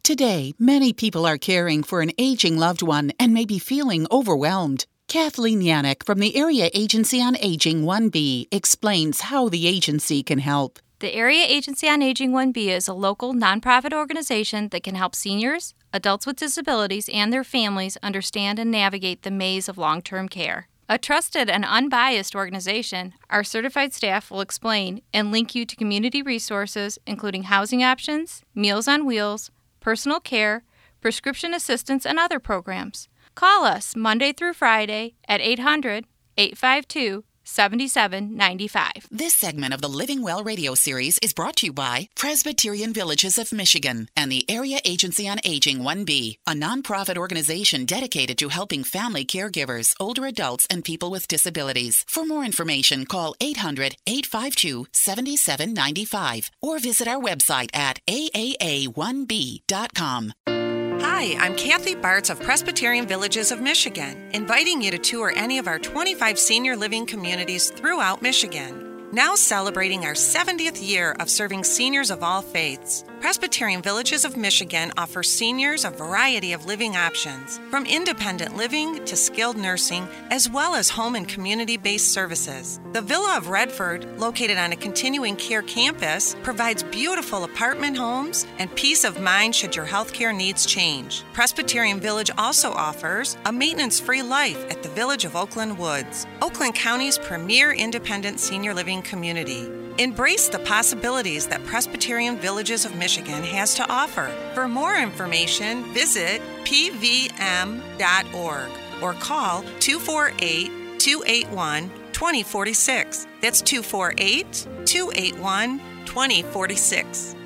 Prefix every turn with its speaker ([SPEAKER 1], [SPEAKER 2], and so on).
[SPEAKER 1] Today, many people are caring for an aging loved one and may be feeling overwhelmed. Kathleen Yannick from the Area Agency on Aging 1B explains how the agency can help.
[SPEAKER 2] The Area Agency on Aging 1B is a local nonprofit organization that can help seniors, adults with disabilities, and their families understand and navigate the maze of long-term care. A trusted and unbiased organization, our certified staff will explain and link you to community resources including housing options, Meals on Wheels, personal care, prescription assistance, and other programs. Call us Monday through Friday at 800-852-7795.
[SPEAKER 1] This segment of the Living Well radio series is brought to you by Presbyterian Villages of Michigan and the Area Agency on Aging 1B, a nonprofit organization dedicated to helping family caregivers, older adults, and people with disabilities. For more information, call 800-852-7795 or visit our website at aaa1b.com.
[SPEAKER 3] Hi, I'm Kathy Bartz of Presbyterian Villages of Michigan, inviting you to tour any of our 25 senior living communities throughout Michigan. Now celebrating our 70th year of serving seniors of all faiths, Presbyterian Villages of Michigan offers seniors a variety of living options, from independent living to skilled nursing, as well as home and community-based services. The Villa of Redford, located on a continuing care campus, provides beautiful apartment homes and peace of mind should your healthcare needs change. Presbyterian Village also offers a maintenance-free life at the Village of Oakland Woods, Oakland County's premier independent senior living community. Embrace the possibilities that Presbyterian Villages of Michigan has to offer. For more information, visit pvm.org or call 248-281-2046. That's 248-281-2046.